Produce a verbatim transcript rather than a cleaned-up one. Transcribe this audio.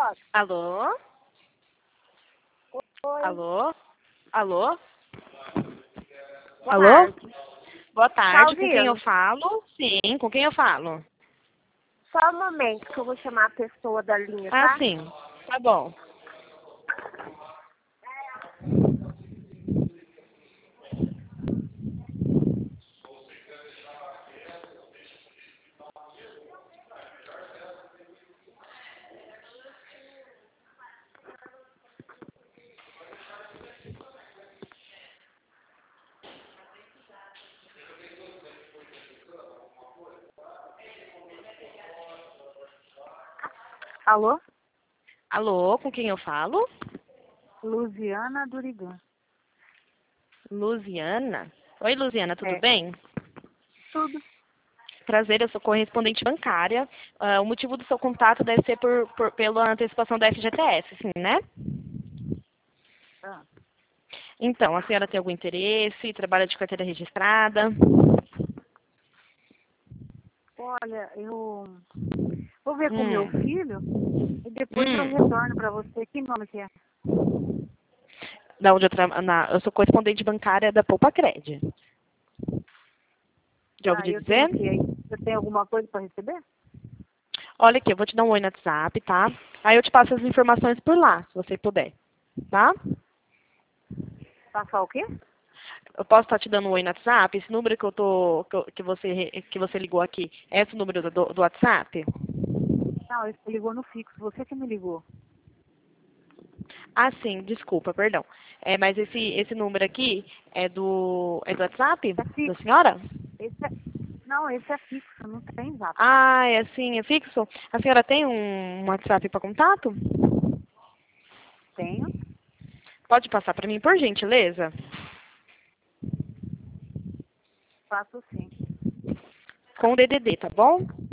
Alô? Oi. Alô? Alô? Boa Alô? tarde. Boa Tá tarde, com quem eu ouvindo? falo? Sim, com quem eu falo? Só um momento que eu vou chamar a pessoa da linha, Ah, tá? sim. Tá bom. Alô? Alô, com quem eu falo? Luziana Durigan. Luziana? Oi, Luziana, tudo É. bem? Tudo. Prazer, eu sou correspondente bancária. Ah, o motivo do seu contato deve ser por, por- pela antecipação da F G T S, sim, né? Ah, Então, a senhora tem algum interesse? Trabalha de carteira registrada? olha, eu vou ver com meu Hum. filho e depois eu Hum. retorno para você. Que nome que é? Da onde eu, tra... na... eu sou correspondente bancária da Poupa Cred. Já Ah, ouviu eu tenho dizer? o quê aí? Você tem alguma coisa para receber? Olha aqui, eu vou te dar um oi no WhatsApp, tá? Aí eu te passo as informações por lá, se você puder, tá? Passar o quê? Eu posso estar te dando um oi no WhatsApp? Esse número que eu tô, que, eu- que você, que você ligou aqui, é esse o número do, do WhatsApp? Não, ele ligou no fixo. Você que me ligou. Ah, sim, desculpa, perdão. É, mas esse, esse número aqui é do, é do WhatsApp É da fixo. senhora? Esse é... Não, esse é fixo. Não tem zap. Ah, é assim, é fixo? A senhora tem um WhatsApp para contato? Tenho. Pode passar para mim, por gentileza? Faço sim. Com o D D D, tá bom?